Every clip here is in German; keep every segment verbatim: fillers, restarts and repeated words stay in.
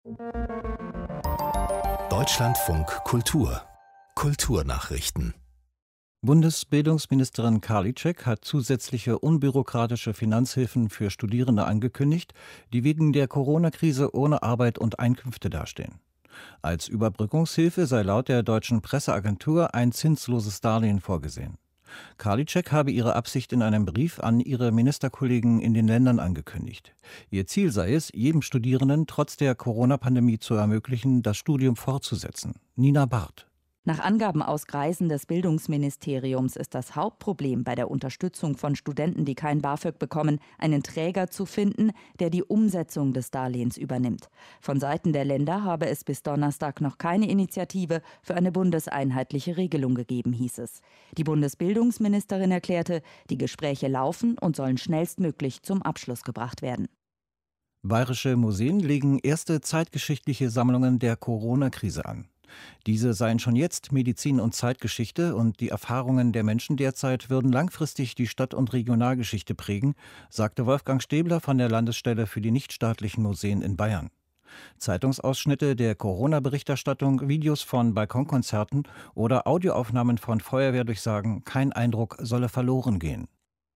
Deutschlandfunk Kultur Kulturnachrichten. Bundesbildungsministerin Karliczek hat zusätzliche unbürokratische Finanzhilfen für Studierende angekündigt, die wegen der Corona-Krise ohne Arbeit und Einkünfte dastehen. Als Überbrückungshilfe sei laut der deutschen Presseagentur ein zinsloses Darlehen vorgesehen. Karliczek habe ihre Absicht in einem Brief an ihre Ministerkollegen in den Ländern angekündigt. Ihr Ziel sei es, jedem Studierenden trotz der Corona-Pandemie zu ermöglichen, das Studium fortzusetzen. Nina Barth. Nach Angaben aus Kreisen des Bildungsministeriums ist das Hauptproblem bei der Unterstützung von Studenten, die kein BAföG bekommen, einen Träger zu finden, der die Umsetzung des Darlehens übernimmt. Von Seiten der Länder habe es bis Donnerstag noch keine Initiative für eine bundeseinheitliche Regelung gegeben, hieß es. Die Bundesbildungsministerin erklärte, die Gespräche laufen und sollen schnellstmöglich zum Abschluss gebracht werden. Bayerische Museen legen erste zeitgeschichtliche Sammlungen der Corona-Krise an. Diese seien schon jetzt Medizin und Zeitgeschichte und die Erfahrungen der Menschen derzeit würden langfristig die Stadt- und Regionalgeschichte prägen, sagte Wolfgang Stäbler von der Landesstelle für die nichtstaatlichen Museen in Bayern. Zeitungsausschnitte der Corona-Berichterstattung, Videos von Balkonkonzerten oder Audioaufnahmen von Feuerwehrdurchsagen, kein Eindruck solle verloren gehen.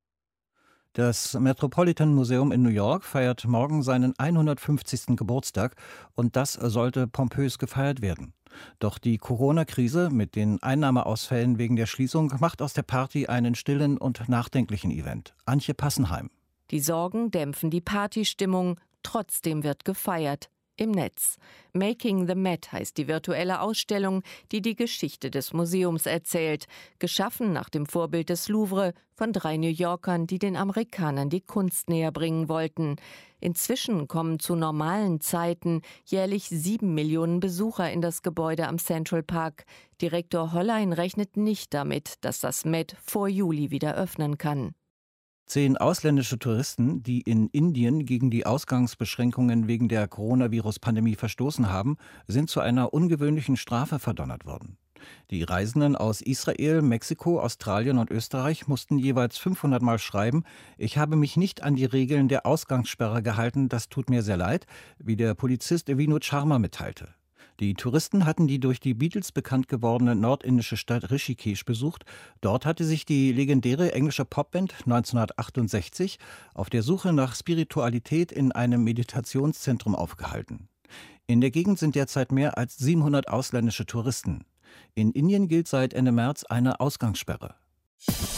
Das Metropolitan Museum in New York feiert morgen seinen hundertfünfzigsten Geburtstag und das sollte pompös gefeiert werden. Doch die Corona-Krise mit den Einnahmeausfällen wegen der Schließung macht aus der Party einen stillen und nachdenklichen Event. Antje Passenheim. Die Sorgen dämpfen die Partystimmung, trotzdem wird gefeiert. Im Netz. Making the Met heißt die virtuelle Ausstellung, die die Geschichte des Museums erzählt. Geschaffen nach dem Vorbild des Louvre von drei New Yorkern, die den Amerikanern die Kunst näher bringen wollten. Inzwischen kommen zu normalen Zeiten jährlich sieben Millionen Besucher in das Gebäude am Central Park. Direktor Hollein rechnet nicht damit, dass das Met vor Juli wieder öffnen kann. Zehn ausländische Touristen, die in Indien gegen die Ausgangsbeschränkungen wegen der Coronavirus-Pandemie verstoßen haben, sind zu einer ungewöhnlichen Strafe verdonnert worden. Die Reisenden aus Israel, Mexiko, Australien und Österreich mussten jeweils fünfhundert Mal schreiben: Ich habe mich nicht an die Regeln der Ausgangssperre gehalten, das tut mir sehr leid, wie der Polizist Vinod Sharma mitteilte. Die Touristen hatten die durch die Beatles bekannt gewordene nordindische Stadt Rishikesh besucht. Dort hatte sich die legendäre englische Popband neunzehnhundertachtundsechzig auf der Suche nach Spiritualität in einem Meditationszentrum aufgehalten. In der Gegend sind derzeit mehr als siebenhundert ausländische Touristen. In Indien gilt seit Ende März eine Ausgangssperre.